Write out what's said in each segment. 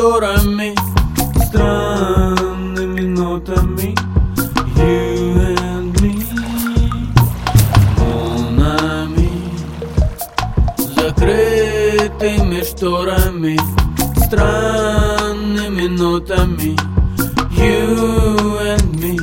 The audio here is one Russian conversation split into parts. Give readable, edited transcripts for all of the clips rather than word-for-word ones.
шторами, странными нотами. You and me, волнами, закрытыми шторами, странными нотами. You and me.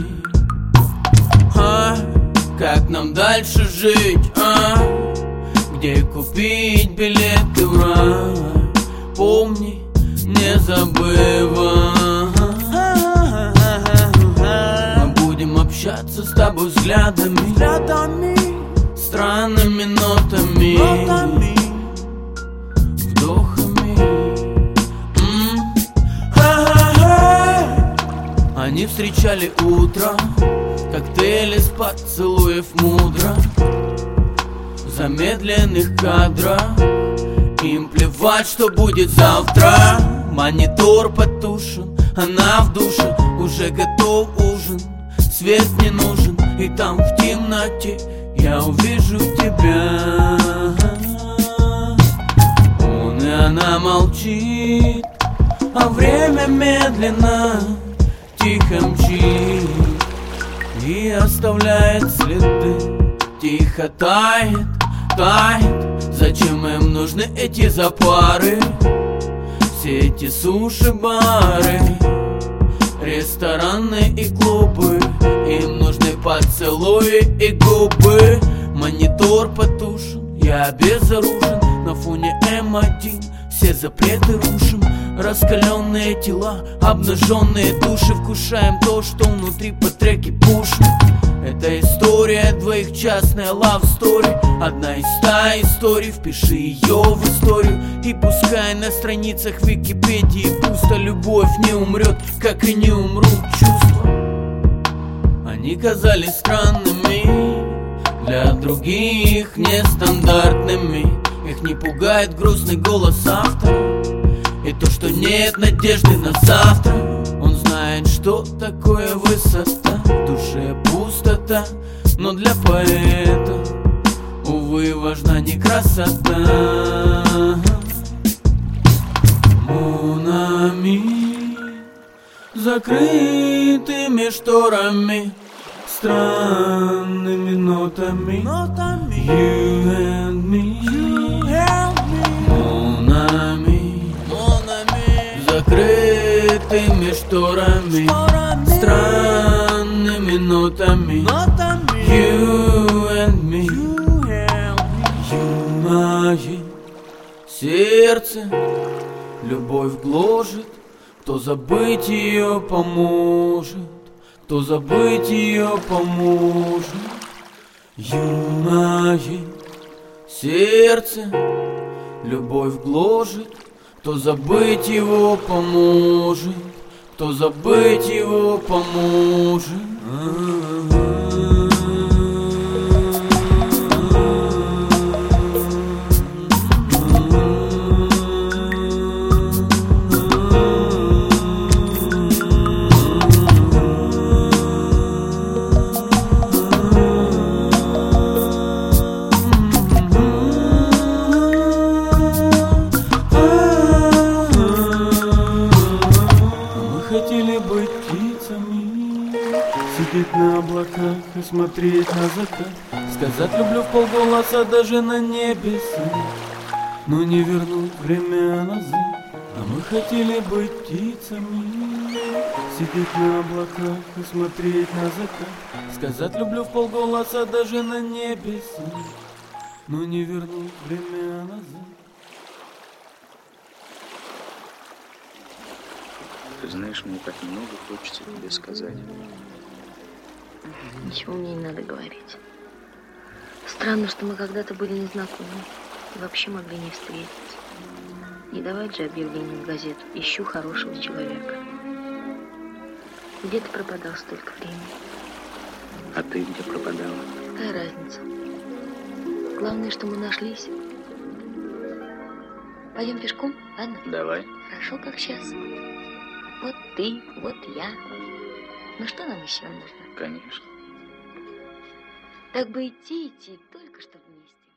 Как нам дальше жить, где купить билеты в рай? Помни, не забывай. Мы будем общаться с тобой взглядами, странными нотами, вдохами. Они встречали утро, коктейли с поцелуев мудро, в замедленных кадрах. Им плевать, что будет завтра. Монитор потушен, она в душе, уже готов ужин. Свет не нужен, и там в темноте я увижу тебя. Он и она молчит, а время медленно, тихо мчит и оставляет следы. Тихо тает, тает. Зачем им нужны эти запары? Все эти суши-бары, рестораны и клубы. Им нужны поцелуи и губы. Монитор потушен, я безоружен. На фоне М1 все запреты рушим. Раскаленные тела, обнаженные души. Вкушаем то, что внутри по треке пушим. Это история двоих, частная love story. Одна из 100 историй, впиши ее в историю. И пускай на страницах Википедии пусто. Любовь не умрет, как и не умрут чувства. Они казались странными, для других нестандартными. Их не пугает грустный голос автора и то, что нет надежды на завтра. Он знает, что такое высота, в душе пустота, но для поэта, увы, важна не красота. Монами, закрытыми шторами, странными нотами. You and me, монами, закрытыми шторами, странными нотами. You and me, юное сердце любовь гложет. Кто забыть ее поможет? Кто забыть ее поможет? Юное сердце любовь гложет. Кто забыть его поможет? Кто забыть его поможет? Сидеть на облаках и смотреть на закат, сказать люблю вполголоса даже на небеса, но не вернуть время назад. А мы хотели быть птицами, сидеть на облаках и смотреть на закат, сказать люблю вполголоса даже на небеса, но не вернуть время назад. Ты знаешь, мне так много хочется тебе сказать. Ничего мне не надо говорить. Странно, что мы когда-то были незнакомы и вообще могли не встретиться. Не давать же объявление в газету «Ищу хорошего человека». Где ты пропадал столько времени? А ты где пропадала? Какая разница? Главное, что мы нашлись. Пойдем пешком, ладно? Давай. Хорошо, как сейчас. Вот ты, вот я. Ну что нам еще нужно? Конечно. Так бы идти, только что вместе.